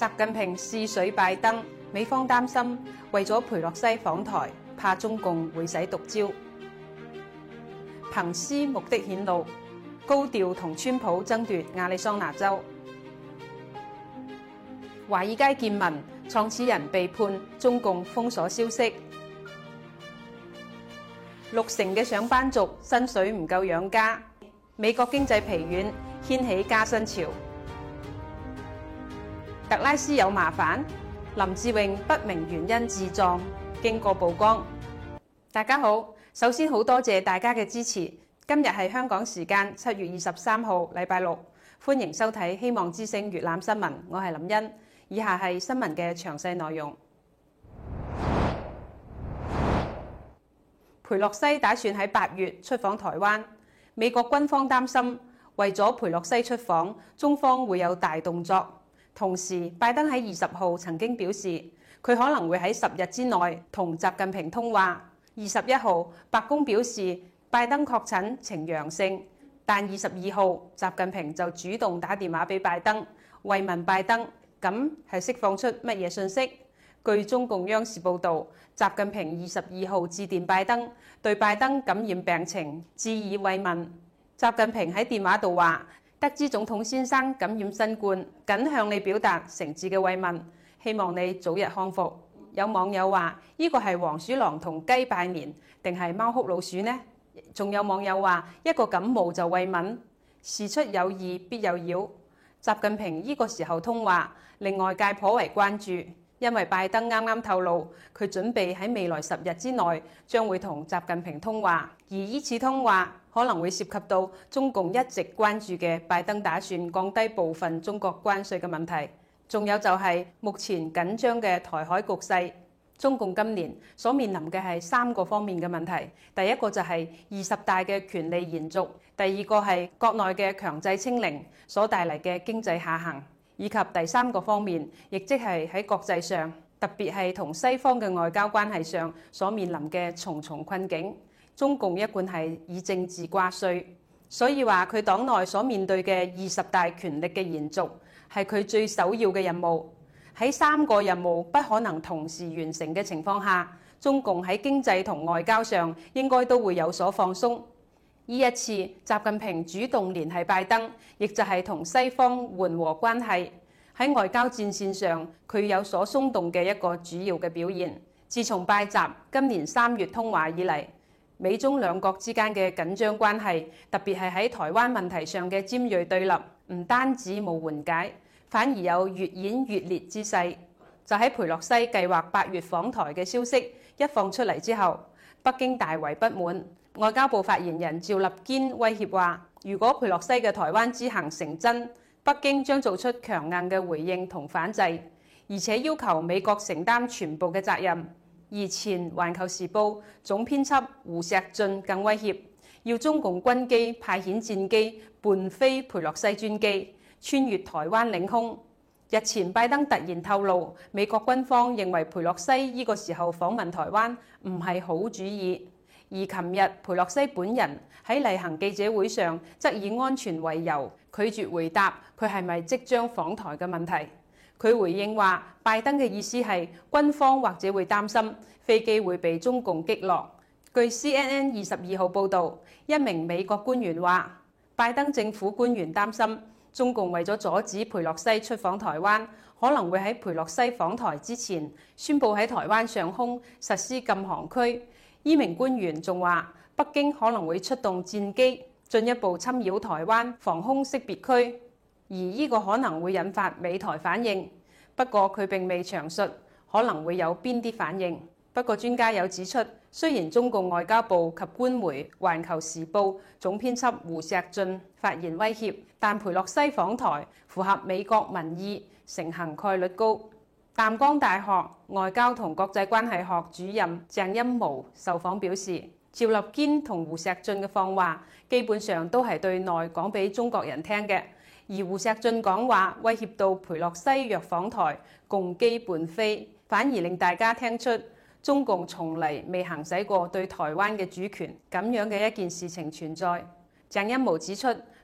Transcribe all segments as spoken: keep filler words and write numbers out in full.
習近平試水拜登，美方擔心為咗裴洛西訪台，怕中共會使毒招。彭斯目的顯露，高調同川普爭奪亞利桑那州。華爾街見聞創始人被判，中共封鎖消息。六成嘅上班族薪水唔夠養家，美國經濟疲軟，掀起加薪潮。特拉斯有麻煩，林志穎不明原因自撞，經過曝光。大家好，首先好多謝大家嘅支持。今日係香港時間七月二十三號，禮拜六，歡迎收睇希望之聲粵覽新聞，我係林茵。以下係新聞嘅詳細內容。裴洛西打算喺八月出訪台灣，美國軍方擔心為咗裴洛西出訪，中方會有大動作。同時，拜登喺二十號曾經表示，佢可能會喺十日之內同習近平通話。二十一號，白宮表示拜登確診呈陽性，但二十二號習近平就主動打電話俾拜登，慰問拜登。咁係釋放出乜嘢信息？據中共央視報導，習近平二十二號致電拜登，對拜登感染病情致以慰問。習近平喺電話度話：得知總統先生感染新冠，謹向你表達誠摯嘅慰問，希望你早日康復。有網友話：呢個係黃鼠狼同雞拜年，定係貓哭老鼠呢？仲有網友話：一個感冒就慰問，事出有意必有妖。習近平呢個時候通話，令外界頗為關注，因為拜登啱啱透露，佢準備喺未來十日之內將會同習近平通話，而呢次通話可能會涉及到中共一直關注嘅拜登打算降低部分中國關稅嘅問題，仲有就係目前緊張嘅台海局勢。中共今年所面臨嘅係三個方面嘅問題，第一個就係二十大嘅權力延續，第二個係國內嘅強制清零所帶嚟嘅經濟下行，以及第三個方面，亦即係喺國際上，特別係同西方嘅外交關係上所面臨嘅重重困境。中共一貫係以政治掛帥，所以話佢黨內所面對嘅二十大權力嘅延續係佢最首要嘅任務。喺三個任務不可能同時完成嘅情況下，中共喺經濟同外交上應該都會有所放鬆。呢一次，習近平主動聯繫拜登，亦就係同西方緩和關係。喺外交戰線上，佢有所鬆動嘅一個主要嘅表現。自從拜習今年三月通話以嚟，美中兩國之間嘅緊張關係，特別係喺台灣問題上嘅尖鋭對立，唔單止冇緩解，反而有越演越烈之勢。就喺裴洛西計劃八月訪台嘅消息一放出嚟之後，北京大為不滿。外交部發言人趙立堅威脅話：如果裴洛西嘅台灣之行成真，北京將做出強硬嘅回應同反制，而且要求美國承擔全部嘅責任。而前《環球時報》總編輯胡錫進更威脅，要中共軍機派遣戰機伴飛裴洛西專機，穿越台灣領空。日前拜登突然透露，美國軍方認為裴洛西呢個時候訪問台灣唔係好主意。而琴日裴洛西本人喺例行記者會上，則以安全為由拒絕回答佢係咪即將訪台嘅問題。佢回應話，拜登嘅意思係軍方或者會擔心飛機會被中共擊落。據 C N N 二十二號報導，一名美國官員話，拜登政府官員擔心中共為咗阻止裴洛西出訪台灣，可能會喺裴洛西訪台之前宣布喺台灣上空實施禁航區。呢名官員仲話，北京可能會出動戰機進一步侵擾台灣防空識別區，而呢個可能會引發美台反應。不過佢並未詳述可能會有邊啲反應。不過專家有指出，雖然中共外交部及官媒《環球時報》總編輯胡錫進發言威脅，但裴洛西訪台符合美國民意，成行概率高。淡江大學外交同國際關係學主任鄭欽模受訪表示，趙立堅同胡錫進嘅放話基本上都係對內講俾中國人聽嘅，而胡錫進講話威脅到裴洛西若訪台共機伴飛，反而令大家聽出中共從嚟未行使過對台灣嘅主權咁樣嘅一件事情存在。鄭欽模指出，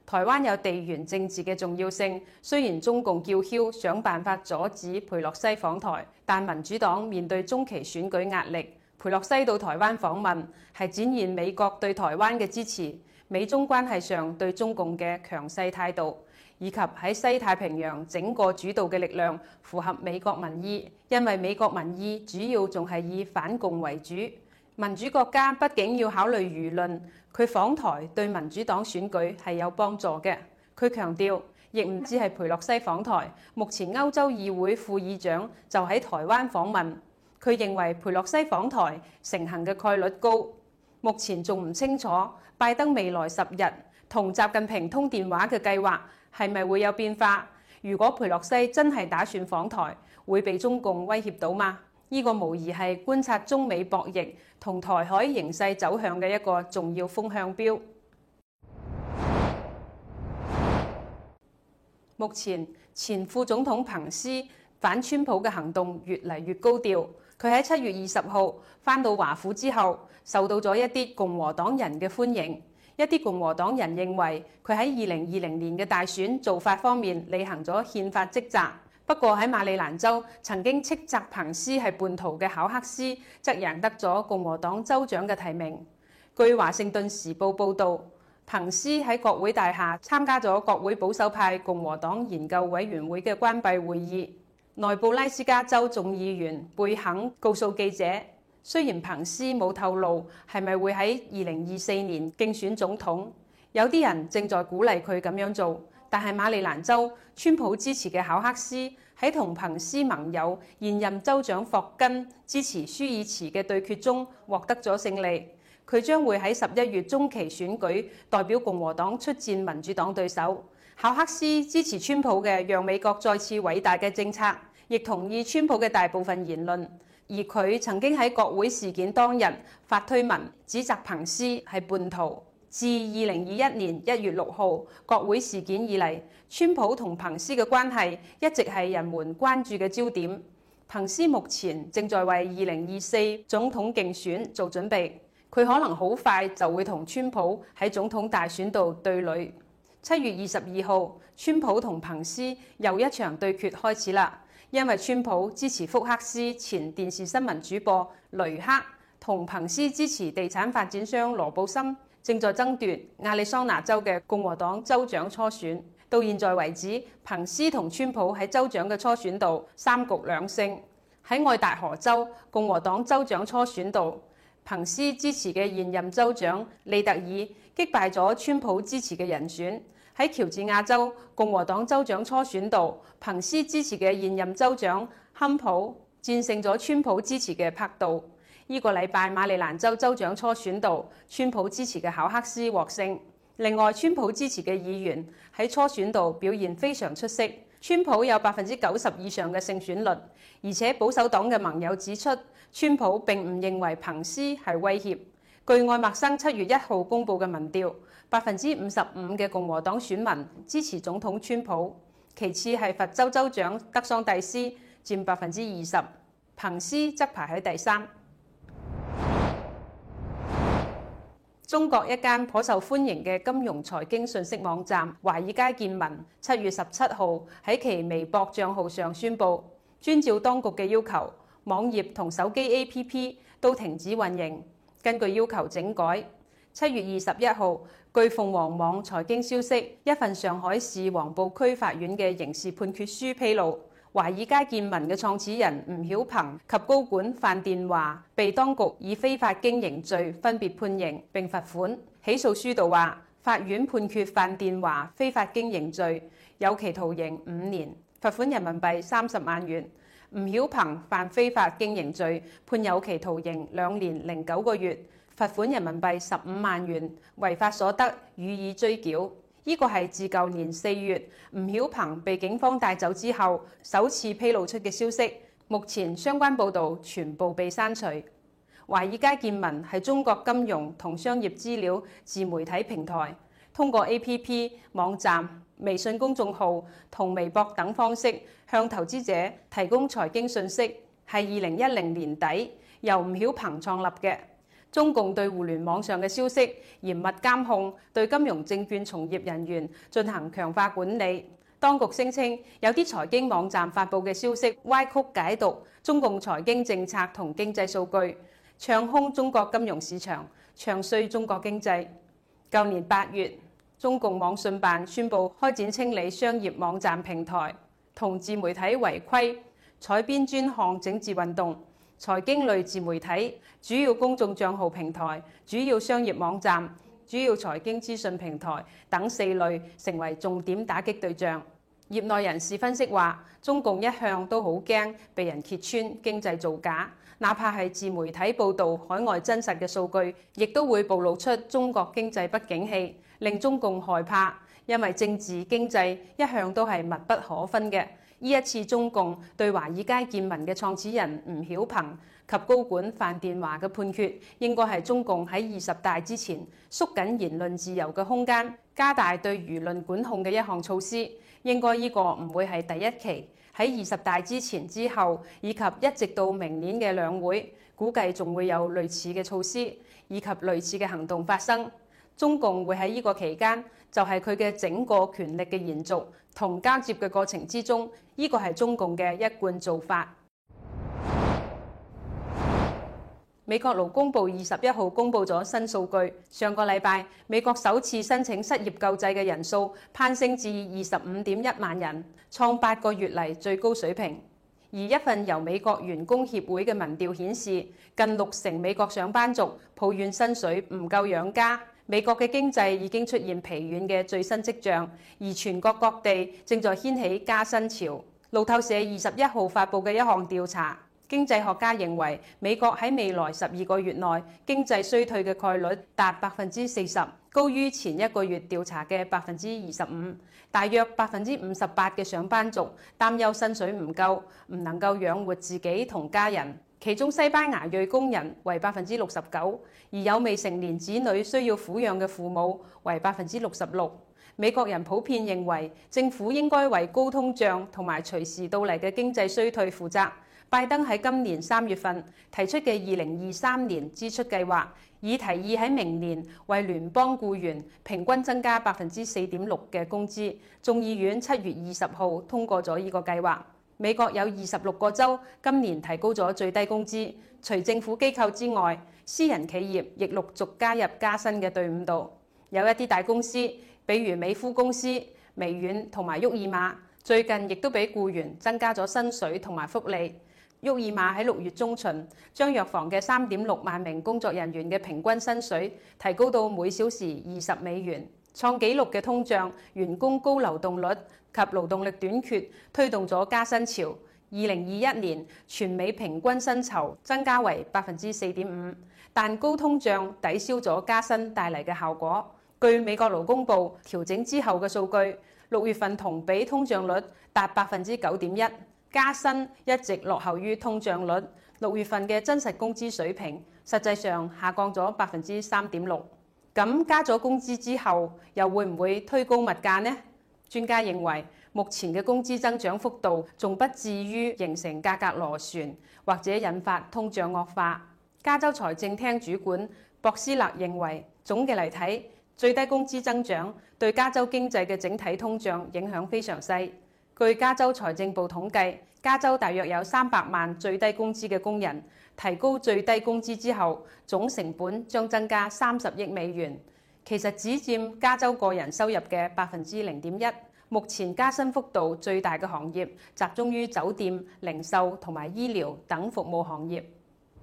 台灣有地緣政治嘅重要性，雖然中共叫囂想辦法阻止裴洛西訪台，但民主黨面對中期選舉壓力，裴洛西到台灣訪問係展現美國對台灣嘅支持，美中關係上對中共嘅強勢態度，以及喺西太平洋整個主導嘅力量符合美國民意，因為美國民意主要仲係以反共為主。民主國家畢竟要考慮輿論，佢訪台對民主黨選舉係有幫助嘅。佢強調，亦唔止係裴洛西訪台，目前歐洲議會副議長就喺台灣訪問。佢認為裴洛西訪台成行嘅概率高。目前仲唔清楚拜登未來十日同習近平通電話嘅計劃係咪會有變化？如果裴洛西真係打算訪台，會被中共威脅到嗎？呢個無疑係觀察中美博弈同台海形勢走向嘅一個重要風向標。目前前副總統彭斯反川普嘅行動越嚟越高調。佢喺七月二十號返到華府之後，受到咗一啲共和黨人嘅歡迎。一啲共和黨人認為佢喺二零二零年嘅大選做法方面履行咗憲法職責。不過喺馬里蘭州曾經斥責彭斯係叛徒嘅考克斯，則贏得咗共和黨州長嘅提名。據華盛頓時報報導，彭斯喺國會大廈參加咗國會保守派共和黨研究委員會嘅關閉會議。內布拉斯加州眾議員貝肯告訴記者，雖然彭斯冇透露係咪會喺二零二四年競選總統，有啲人正在鼓勵佢咁樣做。但係馬里蘭州川普支持嘅考克斯喺同彭斯盟友現任州長霍根支持舒爾茨嘅對決中獲得咗勝利。佢將會喺十一月中期選舉代表共和黨出戰民主黨對手。考克斯支持川普嘅讓美國再次偉大嘅政策，亦同意川普嘅大部分言論。而佢曾經喺國會事件當日發推文指責彭斯係叛徒。自二零二一年一月六號國會事件以嚟，川普同彭斯嘅關係一直係人們關注嘅焦點。彭斯目前正在為二零二四總統競選做準備，佢可能好快就會同川普喺總統大選度對壘。七月二十二號，川普同彭斯又一場對決開始啦，因為川普支持福克斯前電視新聞主播雷克，同彭斯支持地產發展商羅布森，正在爭奪亞利桑那州嘅共和黨州長初選。到現在為止，彭斯同川普喺州長嘅初選度三局兩勝。喺愛達荷州共和黨州長初選度，彭斯支持嘅現任州長利特爾擊敗咗川普支持嘅人選。喺喬治亞州共和黨州長初選度，彭斯支持嘅現任州長坎普戰勝咗川普支持嘅柏杜。呢個禮拜馬里蘭州州長初選度，川普支持嘅考克斯獲勝。另外，川普支持嘅議員喺初選度表現非常出色，川普有百分之九十以上嘅勝選率。而且保守黨嘅盟友指出，川普並唔認為彭斯係威脅。據愛默生七月一號公佈嘅民調，百分之五十五嘅共和黨選民支持總統川普，其次係佛州州長德桑蒂斯佔百分之二十，彭斯則排喺第三。中國一間頗受歡迎嘅金融財經信息網站華爾街見聞七月十七號喺其微博帳號上宣布，遵照當局嘅要求，網頁同手機 A P P 都停止運營，根據要求整改。七月二十一號，據鳳凰網財經消息，一份上海市黃埔區法院嘅刑事判決書披露，華爾街見聞嘅創始人吳曉鵬及高管范電華被當局以非法經營罪分別判刑並罰款。起訴書度話，法院判決范電華非法經營罪有期徒刑五年，罰款人民幣三十萬元；吳曉鵬犯非法經營罪判有期徒刑兩年零九個月，罰款人民幣十五萬元，違法所得予以追繳。呢個係自舊年四月吳曉鵬被警方帶走之後首次披露出嘅消息，目前相關報導全部被刪除。華爾街見聞係中國金融同商業資料自媒體平台，通過 A P P、網站、微信公眾號同微博等方式向投資者提供財經信息，係二零一零年底由吳曉鵬創立嘅。 中共對互聯網上嘅消息嚴密監控，對金融證券從業人員進行強化管理。當局聲稱有啲財經網站發布嘅消息歪曲解讀中共財經政策同經濟數據，唱空中國金融市場，唱衰中國經濟。舊年八月，中共網信辦宣布開展清理商業網站平台同自媒體違規採編專項整治運動，財經類自媒體、主要公眾帳號平台、主要商業網站、主要財經資訊平台等四類成為重點打擊對象。業內人士分析話，中共一向都好驚被人揭穿經濟造假，哪怕係自媒體報導海外真實嘅數據，亦都會暴露出中國經濟不景氣，令中共害怕。因為政治經濟一向都係密不可分嘅。呢一次中共對華爾街見聞嘅創始人吳曉鵬及高管范電華嘅判決，應該係中共喺二十大之前縮緊言論自由嘅空間，加大對輿論管控嘅一項措施。應該呢個唔會係第一期，喺二十大之前之後，以及一直到明年嘅兩會，估計仲會有類似嘅措施以及類似嘅行動發生。中共會喺呢個期間，就係佢嘅整個權力嘅延續同交接嘅過程之中，呢個係中共嘅一貫做法。美國勞工部二十一號公布咗新數據，上個禮拜美國首次申請失業救濟嘅人數攀升至二十五點一萬人，創八個月嚟最高水平。而一份由美國員工協會嘅民調顯示，近六成美國上班族抱怨薪水唔夠養家。美國嘅經濟已經出現疲軟嘅最新跡象，而全國各地正在掀起加薪潮。路透社二十一號發布嘅一項調查，經濟學家認為美國喺未來十二個月內經濟衰退嘅概率達百分之四十，高於前一個月調查嘅百分之二十五。大約百分之五十八嘅上班族擔憂薪水唔夠，唔能夠養活自己同家人。其中西班牙裔工人為百分之六十九，而有未成年子女需要撫養嘅父母為百分之六十六。美國人普遍認為政府應該為高通脹同埋隨時到嚟嘅經濟衰退負責。拜登喺今年三月份提出嘅二零二三年支出計劃，已提議喺明年為聯邦僱員平均增加百分之四點六嘅工資。眾議院七月二十號通過咗呢個計劃。美國有二十六個州今年提高咗最低工資，除政府機構之外，私人企業亦陸續加入加薪嘅隊伍度。有一啲大公司，比如美孚公司、微軟同埋沃爾瑪，最近亦都俾僱員增加咗薪水同埋福利。沃爾瑪喺六月中旬將藥房嘅三點六萬名工作人員嘅平均薪水提高到每小時二十美元。創紀錄嘅通脹、員工高流動率及勞動力短缺推動咗加薪潮。二零二一年全美平均薪酬增加為百分之四點五，但高通脹抵消咗加薪帶嚟嘅效果。據美國勞工部調整之後嘅數據，六月份同比通脹率達百分之九點一，加薪一直落後於通脹率。六月份嘅真實工資水平實際上下降咗百分之三點六。咁加咗工資之後，又會唔會推高物價呢？專家認為，目前嘅工資增長幅度仲不至於形成價格螺旋，或者引發通脹惡化。加州財政廳主管博斯勒認為，總嘅嚟睇，最低工資增長對加州經濟嘅整體通脹影響非常細。據加州財政部統計，加州大約有三百萬最低工資嘅工人，提高最低工資之後，總成本將增加三十億美元，其實只佔加州個人收入嘅百分之零點一。目前加薪幅度最大嘅行業集中於酒店、零售同埋醫療等服務行業。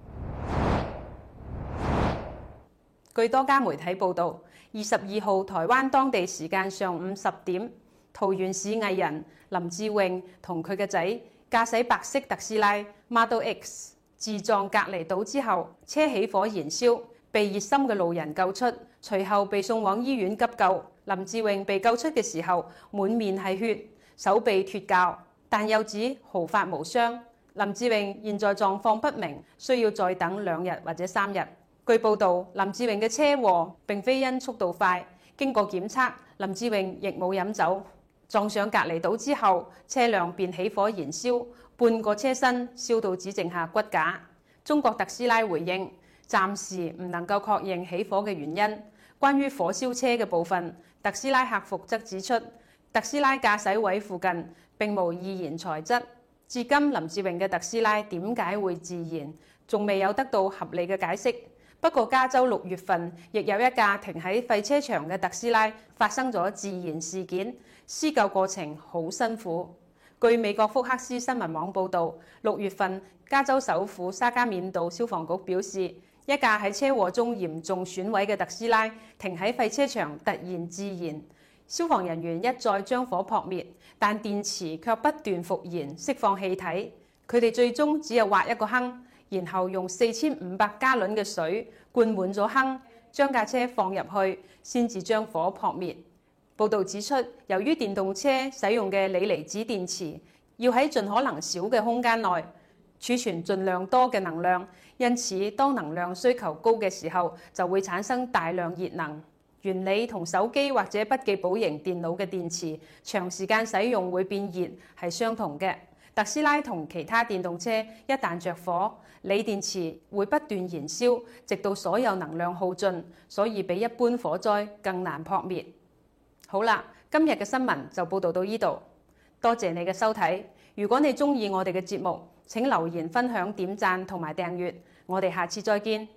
據多家媒體報導，二十二號台灣當地時間上午十點，桃園市藝人林志穎同佢嘅仔駕駛白色特斯拉 Model X 自撞隔離島之後，車起火燃燒，被熱心嘅路人救出，隨後被送往醫院急救。林志穎被救出嘅時候，滿面係血，手臂脫臼，但又指毫髮無傷。林志穎現在狀況不明，需要再等兩日或者三日。據報導，林志穎嘅車禍並非因速度快，經過檢測，林志穎亦冇飲酒。撞上隔離島之後，車輛便起火燃燒，半個車身燒到只剩下骨架。中國特斯拉回應， 暫時唔能夠確認起火嘅原因。關於火燒車嘅部分，特斯拉客服則指出，特斯拉駕駛位附近並無易燃材質。至今林志穎嘅特斯拉點解會自燃，仲未有得到合理嘅解釋。不過加州六月份亦有一架停喺廢車場嘅特斯拉發生咗自燃事件，施救過程好辛苦。據美國福克斯新聞網報導，六月份加州首府沙加緬度消防局表示，一架喺車禍中嚴重損毀嘅特斯拉停喺廢車場突然自燃，消防人員一再將火撲滅，但電池卻不斷復燃釋放氣體。佢哋最終只有挖一個坑，然後用四千五百加侖嘅水灌滿咗坑，將架車放入去，先至將火撲滅。報導指出，由於電動車使用嘅鋰離子電池要喺盡可能少嘅空間內儲存盡量多嘅能量，因此當能量需求高嘅時候，就會產生大量熱能。原理同手機或者筆記簿型電腦嘅電池長時間使用會變熱係相同嘅。特斯拉同其他電動車一旦着火，鋰電池會不斷燃燒，直到所有能量耗盡，所以比一般火災更難撲滅。好啦，今日嘅新聞就報導到呢度，多謝你嘅收睇。如果你鍾意我哋嘅節目，請留言分享、點讚同埋訂閱。我哋下次再見。